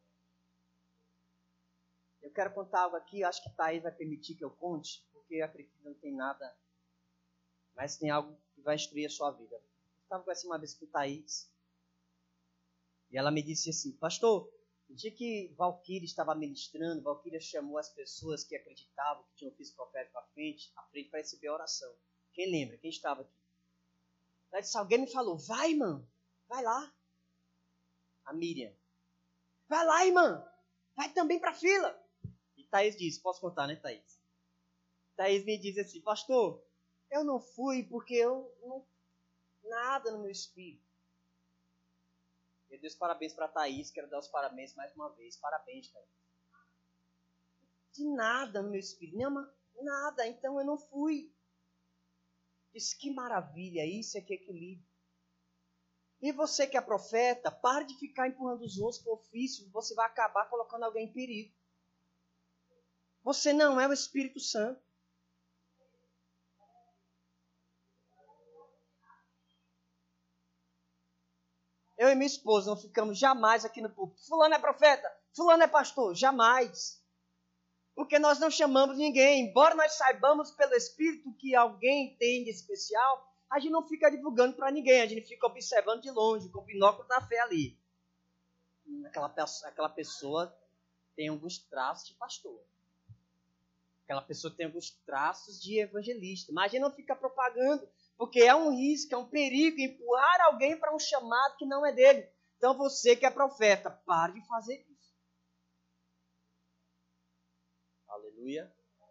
Eu quero contar algo aqui. Eu acho que Thaís vai permitir que eu conte. Porque eu acredito que não tem nada... Mas tem algo que vai instruir a sua vida. Eu estava conversando uma vez com Thaís. E ela me disse assim, pastor, no dia que Valquíria estava ministrando, Valquíria chamou as pessoas que acreditavam que tinham ofício profético à frente, à frente para receber a oração. Quem lembra? Quem estava aqui? Ela disse, alguém me falou, vai, irmã, vai lá. A Miriam. Vai lá, irmã, vai também para a fila. E Thaís disse, posso contar, né, Thaís? Thaís me disse assim, pastor, eu não fui porque eu não... Nada no meu espírito. Eu dei os parabéns para a Thaís. Quero dar os parabéns mais uma vez. Parabéns, Thaís. De nada no meu espírito. Nenhuma, nada. Então eu não fui. Disse, que maravilha. Isso é que é equilíbrio. E você que é profeta, pare de ficar empurrando os outros para o ofício. Você vai acabar colocando alguém em perigo. Você não é o Espírito Santo. Eu e minha esposa não ficamos jamais aqui no púlpito. Fulano é profeta, fulano é pastor. Jamais. Porque nós não chamamos ninguém. Embora nós saibamos pelo Espírito que alguém tem de especial, a gente não fica divulgando para ninguém. A gente fica observando de longe, com o binóculo da fé ali. Aquela, aquela pessoa tem alguns traços de pastor. Aquela pessoa tem alguns traços de evangelista. Mas a gente não fica propagando. Porque é um risco, é um perigo empurrar alguém para um chamado que não é dele. Então você que é profeta, pare de fazer isso. Aleluia.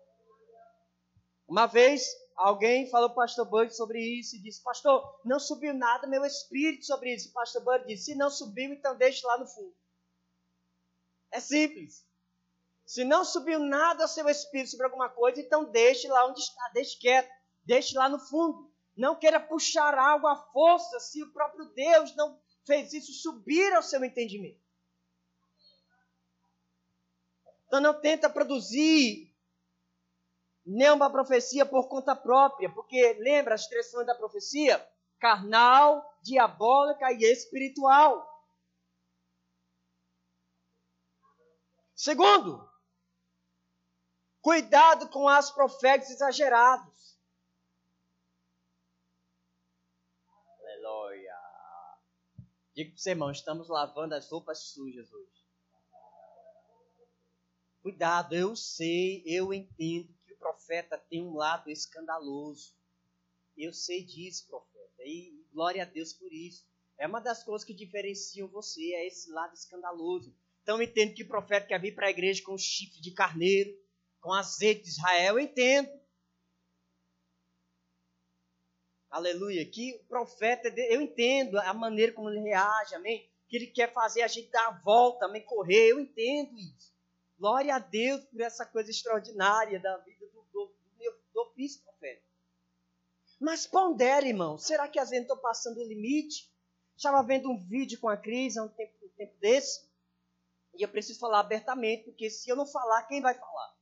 Uma vez, alguém falou para o pastor Bud sobre isso e disse, pastor, não subiu nada meu espírito sobre isso. E o pastor Bud disse, se não subiu, então deixe lá no fundo. É simples. Se não subiu nada ao seu espírito sobre alguma coisa, então deixe lá onde está, deixe quieto, deixe lá no fundo. Não queira puxar algo à força se o próprio Deus não fez isso subir ao seu entendimento. Então não tenta produzir nenhuma profecia por conta própria, porque lembra as três fontes da profecia? Carnal, diabólica e espiritual. Segundo, cuidado com as profecias exageradas. Aleluia. Digo para você, irmão, estamos lavando as roupas sujas hoje. Cuidado, eu sei, eu entendo que o profeta tem um lado escandaloso. Eu sei disso, profeta. E glória a Deus por isso. É uma das coisas que diferenciam você, é esse lado escandaloso. Então eu entendo que o profeta quer vir para a igreja com chifre de carneiro, com azeite de Israel, eu entendo. Aleluia, que o profeta, eu entendo a maneira como ele reage, amém? Que ele quer fazer a gente dar a volta, amém? Correr, eu entendo isso. Glória a Deus por essa coisa extraordinária da vida do, do, do, do ofício profeta. Mas pondere, irmão. Será que às vezes estou passando o limite? Estava vendo um vídeo com a Cris há um tempo, um tempo desse. E eu preciso falar abertamente, porque se eu não falar, quem vai falar?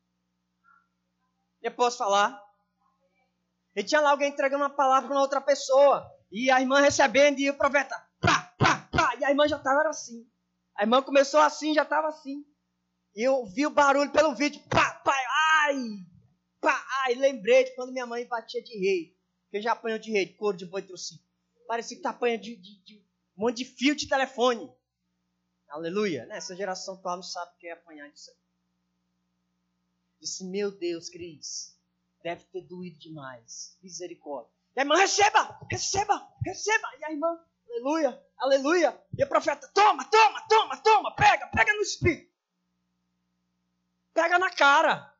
Eu posso falar? E tinha lá alguém entregando uma palavra para outra pessoa. E a irmã recebendo e o profeta, pá, pá, pá. E a irmã já estava assim. A irmã começou assim, já estava assim. E eu vi o barulho pelo vídeo, pá, pá, ai, pá, ai. Lembrei de quando minha mãe batia de rei. Que já apanhou de rei, de couro de boi trouxe. Parecia que tá apanhando de, de, de um monte de fio de telefone. Aleluia. Essa geração atual não sabe o que é apanhar disso aí. Disse, meu Deus, Cris, deve ter doído demais. Misericórdia. E a irmã, receba, receba, receba. E a irmã, aleluia, aleluia. E o profeta, toma, toma, toma, toma, pega, pega no espírito. Pega na cara.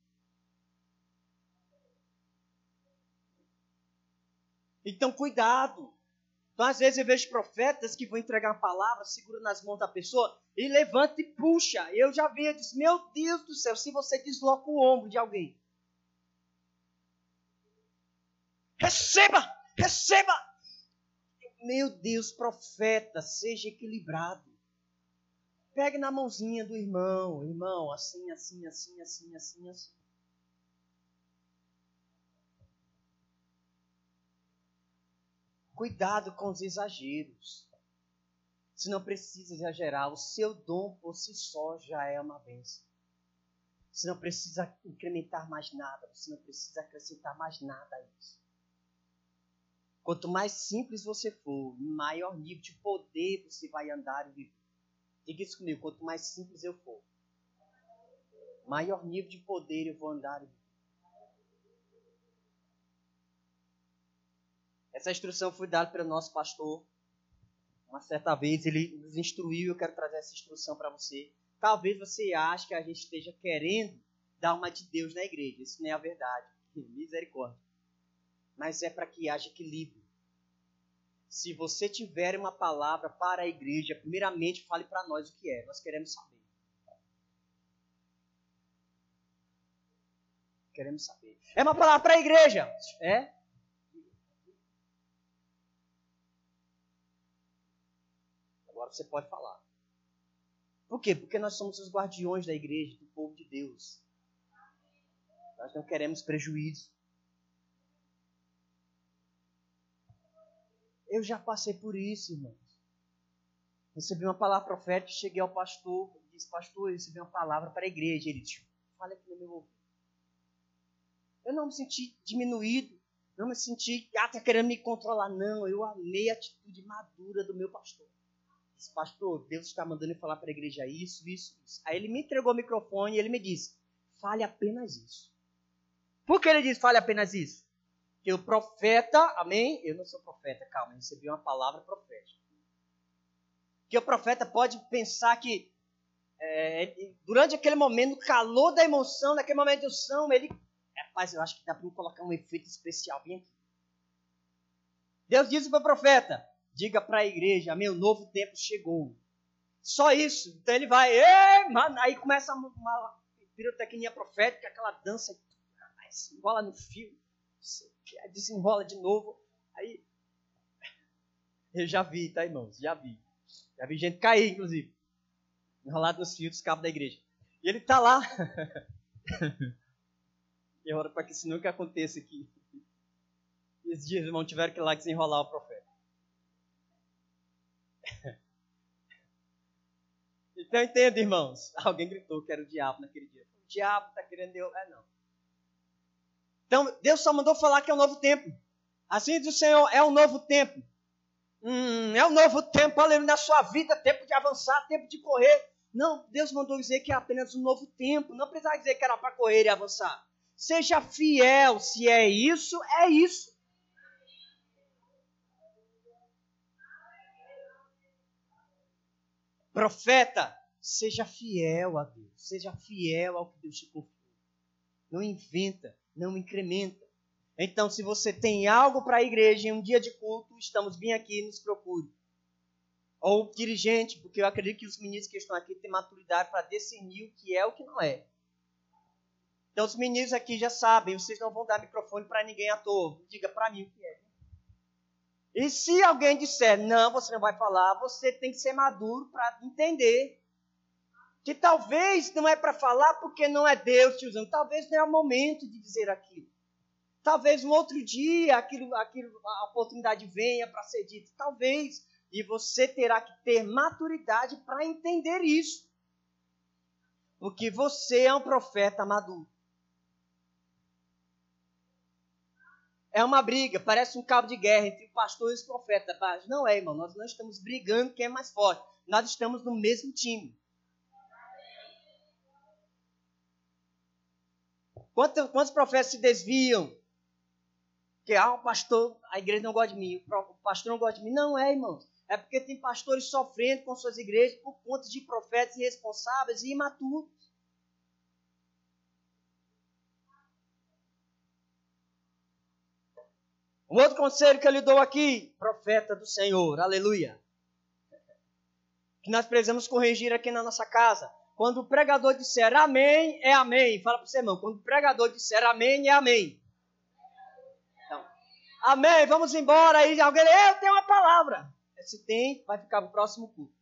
Então, cuidado. Então, às vezes eu vejo profetas que vão entregar a palavra, segura nas mãos da pessoa e levanta e puxa. Eu já vi, eu disse, meu Deus do céu, se você desloca o ombro de alguém. Receba, receba. Meu Deus, profeta, seja equilibrado. Pegue na mãozinha do irmão, irmão, assim, assim, assim, assim, assim, assim. Cuidado com os exageros. Você não precisa exagerar. O seu dom por si só já é uma bênção. Você não precisa incrementar mais nada. Você não precisa acrescentar mais nada a isso. Quanto mais simples você for, maior nível de poder você vai andar e viver. Diga isso comigo. Quanto mais simples eu for, maior nível de poder eu vou andar e viver. Essa instrução foi dada pelo nosso pastor. Uma certa vez ele nos instruiu e eu quero trazer essa instrução para você. Talvez você ache que a gente esteja querendo dar uma de Deus na igreja. Isso não é a verdade. Misericórdia. Mas é para que haja equilíbrio. Se você tiver uma palavra para a igreja, primeiramente fale para nós o que é. Nós queremos saber. Queremos saber. É uma palavra para a igreja. É? Agora você pode falar. Por quê? Porque nós somos os guardiões da igreja, do povo de Deus. Nós não queremos prejuízo. Eu já passei por isso, irmãos. Recebi uma palavra profética, cheguei ao pastor, disse, pastor, eu recebi uma palavra para a igreja. Ele disse, fala aqui no meu ouvido. Eu não me senti diminuído, não me senti, ah, está querendo me controlar. Não, eu amei a atitude madura do meu pastor. Disse, pastor, Deus está mandando eu falar para a igreja isso, isso, isso. Aí ele me entregou o microfone e ele me disse, fale apenas isso. Por que ele disse, fale apenas isso? Que o profeta, amém? Eu não sou profeta, calma, eu recebi uma palavra profética. Que o profeta pode pensar que é, durante aquele momento, no calor da emoção, naquele momento de emoção, ele, rapaz, eu acho que dá para colocar um efeito especial bem aqui. Deus disse para o profeta, diga para a igreja, meu novo tempo chegou. Só isso. Então ele vai, mano, aí começa uma, uma pirotecnia profética, aquela dança, aí se enrola no fio, desenrola de novo. Aí eu já vi, tá, irmãos? Já vi. Já vi gente cair, inclusive. Enrolado nos fios dos cabos da igreja. E ele tá lá. E eu oro para que isso nunca aconteça aqui. E esses dias, irmão, tiveram que ir lá desenrolar o profeta. Então entenda, irmãos. Alguém gritou que era o diabo naquele dia. O diabo está querendo eu. É, não. Então, Deus só mandou falar que é um novo tempo. Assim diz o Senhor, é um novo tempo. Hum, é um novo tempo, aleluia, na sua vida, tempo de avançar, tempo de correr. Não, Deus mandou dizer que é apenas um novo tempo. Não precisa dizer que era para correr e avançar. Seja fiel, se é isso, é isso. Profeta, seja fiel a Deus. Seja fiel ao que Deus te confiou. Não inventa, não incrementa. Então, se você tem algo para a igreja em um dia de culto, estamos bem aqui, nos procure. Ou dirigente, porque eu acredito que os ministros que estão aqui têm maturidade para discernir o que é e o que não é. Então os meninos aqui já sabem, vocês não vão dar microfone para ninguém à toa. Diga para mim o que é. E se alguém disser, não, você não vai falar, você tem que ser maduro para entender que talvez não é para falar porque não é Deus te usando. Talvez não é o momento de dizer aquilo. Talvez um outro dia aquilo, aquilo, a oportunidade venha para ser dito. Talvez. E você terá que ter maturidade para entender isso. Porque você é um profeta maduro. É uma briga, parece um cabo de guerra entre o pastor e os profetas. Mas não é, irmão. Nós não estamos brigando quem é mais forte. Nós estamos no mesmo time. Quantos, quantos profetas se desviam? Que ah, o pastor, a igreja não gosta de mim, o pastor não gosta de mim. Não é, irmãos. É porque tem pastores sofrendo com suas igrejas por conta de profetas irresponsáveis e imaturos. Um outro conselho que eu lhe dou aqui, profeta do Senhor, aleluia. Que nós precisamos corrigir aqui na nossa casa. Quando o pregador disser amém, é amém. Fala para o seu irmão, quando o pregador disser amém, é amém. Então, amém, vamos embora. Aí alguém, eu tenho uma palavra. Se tem, vai ficar para o próximo culto.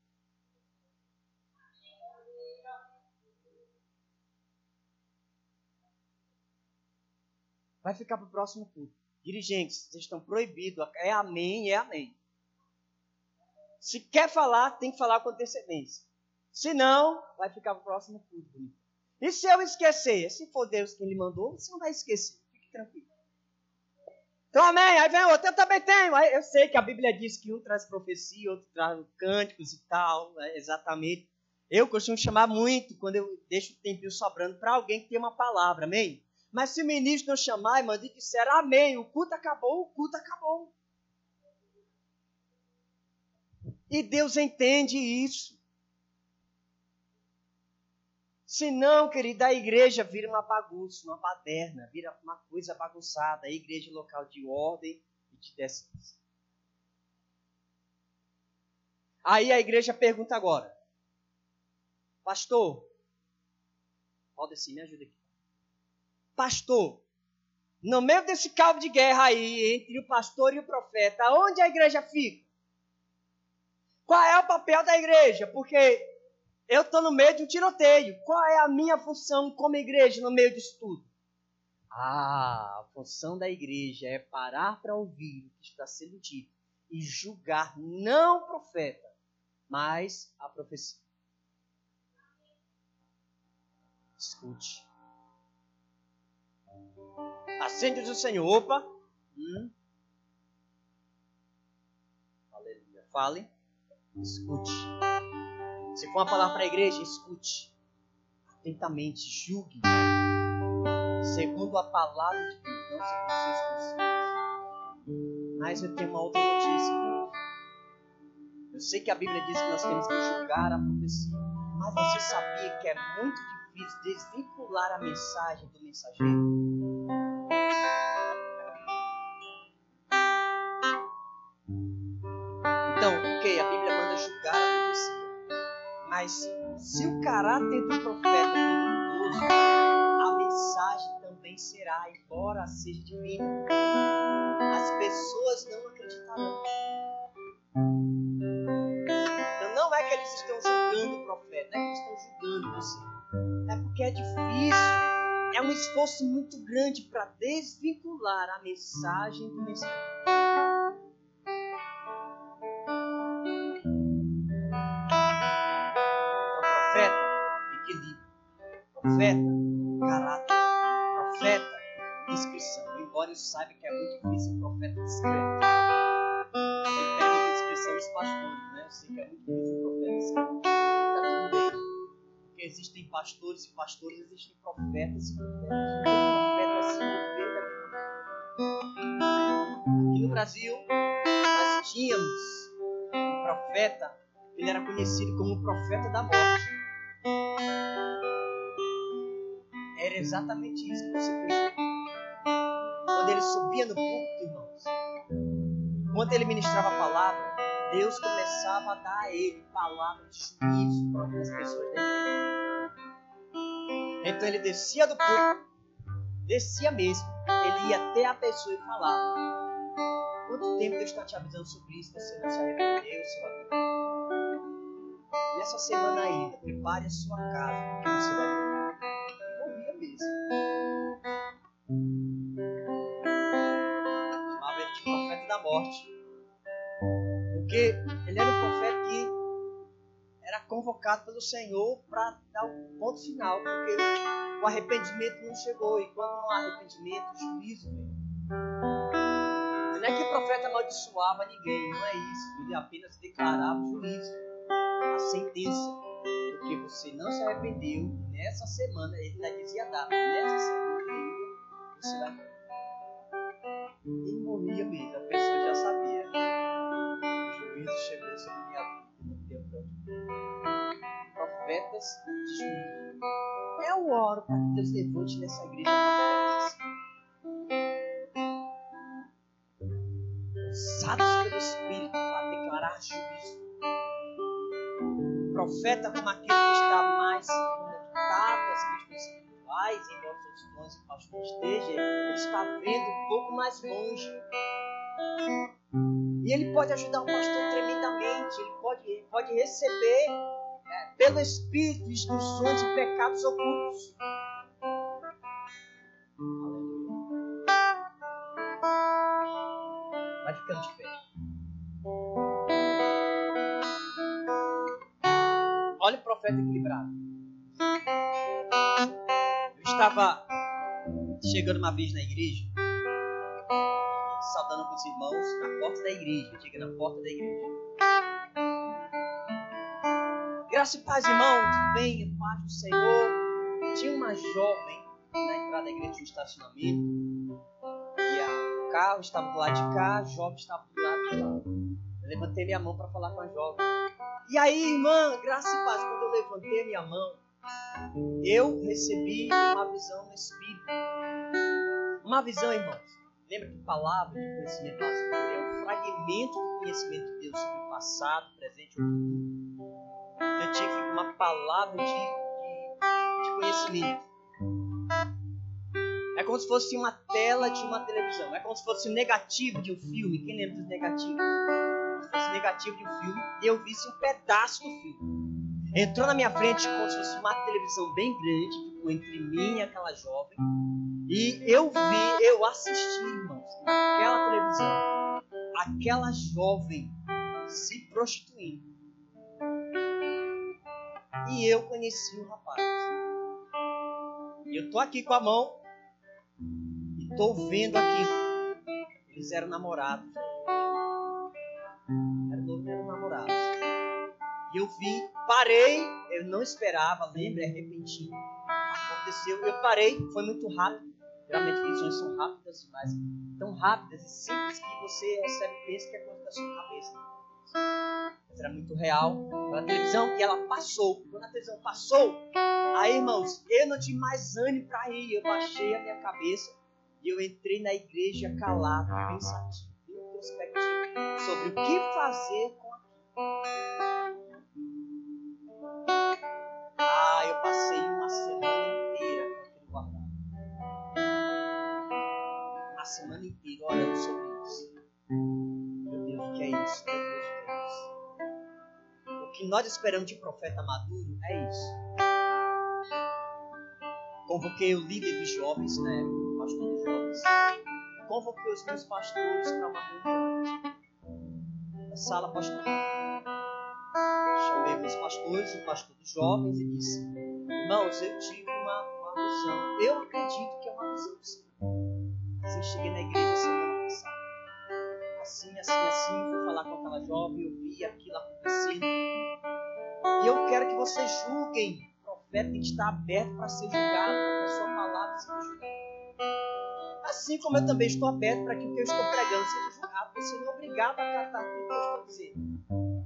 Vai ficar para o próximo culto. Dirigentes, vocês estão proibidos. É amém, é amém. Se quer falar, tem que falar com antecedência. Se não, vai ficar para o próximo culto. E se eu esquecer? Se for Deus quem lhe mandou, você não vai esquecer. Fique tranquilo. Então, amém. Aí vem outro. Eu também tenho. Eu sei que a Bíblia diz que um traz profecia, outro traz cânticos e tal. Né? Exatamente. Eu costumo chamar muito quando eu deixo o tempinho sobrando para alguém que tem uma palavra. Amém? Mas se o ministro não chamar, irmão, e disser amém, o culto acabou, o culto acabou. E Deus entende isso. Se não, querida, a igreja vira uma bagunça, uma baderna, vira uma coisa bagunçada. A igreja é local de ordem e de decência. Aí a igreja pergunta agora, pastor, pode assim, me ajuda aqui. Pastor, no meio desse cabo de guerra aí, entre o pastor e o profeta, onde a igreja fica? Qual é o papel da igreja? Porque eu estou no meio de um tiroteio. Qual é a minha função como igreja no meio disso tudo? Ah, a função da igreja é parar para ouvir o que está sendo dito e julgar não o profeta, mas a profecia. Escute. Assim diz o Senhor. Opa. Hum. Aleluia. Fale. Escute. Se for uma palavra para a igreja, escute. Atentamente. Julgue. Segundo a palavra de Deus. Não segundo os seus conceitos. Mas eu tenho uma outra notícia. Eu sei que a Bíblia diz que nós temos que julgar a profecia. Mas você sabia que é muito difícil desvincular a mensagem do mensageiro? Então, ok, a Bíblia manda julgar a profecia. Mas se o caráter do profeta for duvidoso, a mensagem também será, embora seja divina. As pessoas não acreditarão. Então não é que eles estão julgando o profeta, não é que eles estão julgando você. É porque é difícil. É um esforço muito grande para desvincular a mensagem do mensageiro. Profeta, caráter, profeta, descrição. Embora eu saiba que é muito difícil o profeta discreto. Eu pego descrição dos pastores, né? Eu sei que é muito difícil o profeta discreto. Está tudo bem. Porque existem pastores e pastores, existem profetas e profetas. O profeta é se mover da minha. Aqui no Brasil, nós tínhamos um profeta, ele era conhecido como o profeta da morte. Era exatamente isso que você fez. Quando ele subia no púlpito, irmãos, quando ele ministrava a palavra, Deus começava a dar a ele palavras de juízo para as pessoas da igreja. Então ele descia do púlpito descia mesmo. Ele ia até a pessoa e falava: quanto tempo Deus está te avisando sobre isso? Você não se arrependeu, seu amigo. Nessa semana ainda, prepare a sua casa, porque você vai morrer mesmo. Chamava ele de profeta da morte. Porque ele era um profeta que era convocado pelo Senhor para dar o ponto final, porque o arrependimento não chegou, e quando não há arrependimento, o juízo vem. Não é que o profeta amaldiçoava ninguém, não é isso. Ele apenas declarava o juízo, a sentença, porque você não se arrependeu. Nessa semana, ele ainda dizia a data, nessa semana ainda você vai morrer. E morria mesmo, a pessoa já sabia. O juízo chegou sobre minha vida, não deu pra onde. Profetas de juízo. Eu oro para que Deus levante nessa igreja profetas usados pelo Espírito para declarar juízo. Profeta como aquele que está mais conectado às questões espirituais, embora os outros dons e pastor esteja, ele está vendo um pouco mais longe. E ele pode ajudar o pastor tremendamente. Ele pode, ele pode receber é, pelo Espírito instruções de pecados ocultos. Vai ficando de pé. Olha o profeta equilibrado. Eu estava chegando uma vez na igreja, saudando com os irmãos na porta da igreja. Chega na porta da igreja. Graça e paz, irmão. Tudo bem? A paz do Senhor. Tinha uma jovem na entrada da igreja de um estacionamento. E a, o carro estava do lado de cá, a jovem estava do lado de lá. Eu levantei minha mão para falar com a jovem. E aí, irmã, graça e paz, quando eu levantei a minha mão, eu recebi uma visão no Espírito. Uma visão, irmãos. Lembra que palavra de conhecimento básico é um fragmento do conhecimento de Deus sobre o passado, presente e futuro. Eu tive uma palavra de, de, de conhecimento. É como se fosse uma tela de uma televisão. É como se fosse o negativo de um filme. Quem lembra dos negativos? Como se fosse o negativo de um filme e eu visse um pedaço do filme. Entrou na minha frente como se fosse uma televisão bem grande, ficou entre mim e aquela jovem. E eu vi, eu assisti, irmãos, naquela televisão, aquela jovem se prostituindo. E eu conheci o rapaz. E eu tô aqui com a mão e tô vendo aquilo. Eles eram namorados. Eram noivos, eram namorados. E eu vi, parei, eu não esperava, lembra, é repentino. Aconteceu, eu parei, foi muito rápido. Geralmente visões são rápidas demais, tão rápidas e simples que você recebe e pensa que é coisa da sua cabeça. Mas era muito real. Na televisão, e ela passou. Quando a televisão passou, aí, irmãos, eu não tinha mais ânimo para ir. Eu baixei a minha cabeça e eu entrei na igreja calado, pensativo, introspectivo, sobre o que fazer com aquilo. Ah, eu passei uma semana inteira com aquilo guardado. Uma semana inteira olhando sobre isso. Meu Deus, o que é isso? Meu Deus, o que é isso? O que nós esperamos de profeta maduro é isso. Convoquei o líder dos jovens, né? O pastor dos jovens. Convoquei os meus pastores para uma reunião na sala pastoral. Chamei meus pastores, o pastor dos jovens, e disse: irmãos, eu tive uma, uma visão. Eu acredito que é uma visão do Senhor. Assim, cheguei na igreja semana passada. Assim, assim, assim, fui falar com aquela jovem, eu vi aquilo acontecendo. E eu quero que vocês julguem. O profeta tem que estar aberto para ser julgado, para que a sua palavra seja julgada. Assim como eu também estou aberto para que o que eu estou pregando seja julgado. Você não é obrigado a acatar tudo que eu estou dizendo.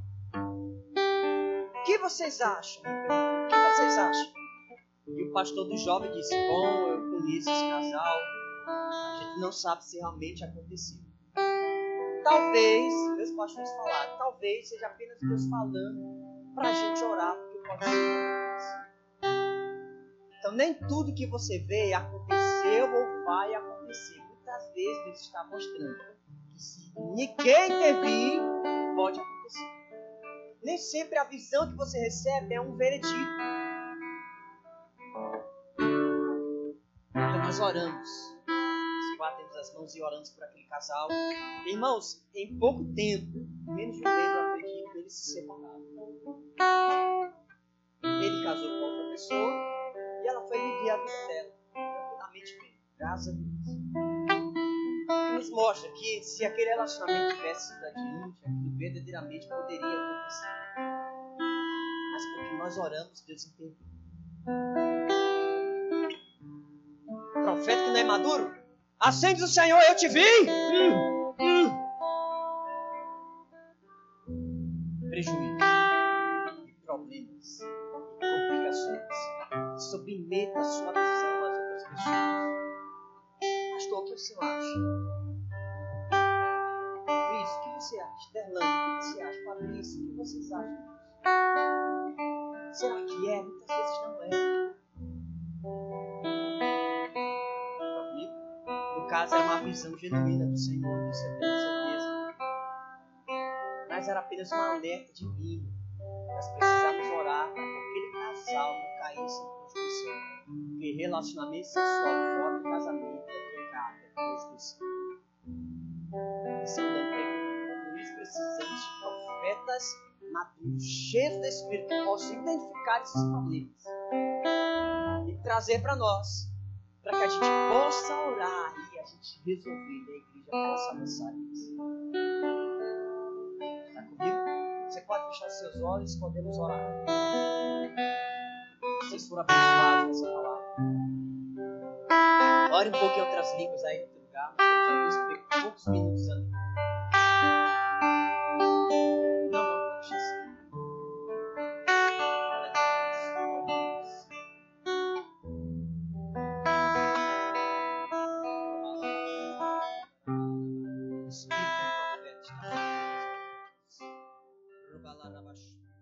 O que vocês acham? O que vocês acham? E o pastor do jovem disse: bom, eu conheço esse casal, a gente não sabe se realmente aconteceu. Talvez, meus pastores falaram, talvez seja apenas Deus falando para a gente orar, porque pode ser. Então nem tudo que você vê aconteceu ou vai acontecer. Muitas vezes Deus está mostrando que se ninguém intervir, pode acontecer. Nem sempre a visão que você recebe é um veredito. Então nós oramos. Nós batemos as mãos e oramos por aquele casal. Irmãos, em pouco tempo, menos de um mês, eu acredito, eles se separaram. Ele casou com outra pessoa e ela foi viver a vida dela tranquilamente bem. Graças a Deus. E nos mostra que se aquele relacionamento tivesse ido adiante, aquilo verdadeiramente poderia acontecer. Mas porque nós oramos, Deus interviu. Profeta que não é maduro? Assim diz o Senhor, eu te vi! Hum, hum. Prejuízo, e problemas, e complicações. Submeta a sua visão às outras pessoas. Pastor, o que você acha? Cris, o que você acha? Terlândia, o que você acha? Fabrício, o que vocês acham disso? Será que é? Muitas vezes não é. No caso, era uma visão genuína do Senhor, isso eu tenho certeza. Mas era apenas um alerta divino. Nós precisamos orar para que aquele casal não caísse em prostituição. Porque relacionamento sexual fora do casamento é pecado, é prostituição. Isso é um grande pecado. Por isso precisamos de profetas maduros, cheios do Espírito, que possam identificar esses problemas e trazer para nós, para que a gente possa orar e a gente resolver e a igreja possa avançar nisso. Está comigo? Você pode fechar os seus olhos, podemos orar. Vocês foram abençoados nessa palavra. Ore um pouco em outras línguas aí no teu lugar. Nós temos alguns poucos minutos ali. Não, não, deixa assim. Espírito do profeta está sobre nós.